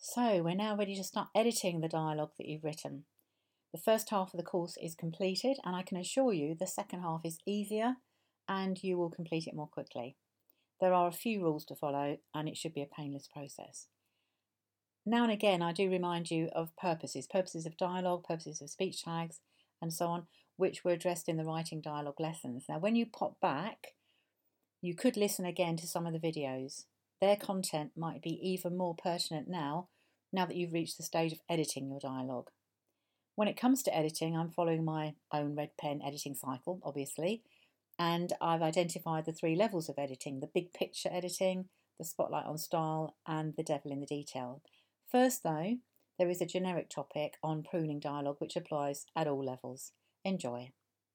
So we're now ready to start editing the dialogue that you've written. The first half of the course is completed, and I can assure you the second half is easier and you will complete it more quickly. There are a few rules to follow, and it should be a painless process. Now and again, I do remind you of purposes of dialogue, purposes of speech tags, and so on, which were addressed in the writing dialogue lessons. Now, when you pop back, you could listen again to some of the videos. Their content might be even more pertinent now that you've reached the stage of editing your dialogue. When it comes to editing, I'm following my own red pen editing cycle, obviously, and I've identified the 3 levels of editing: the big picture editing, the spotlight on style, and the devil in the detail. First, though, there is a generic topic on pruning dialogue which applies at all levels. Enjoy.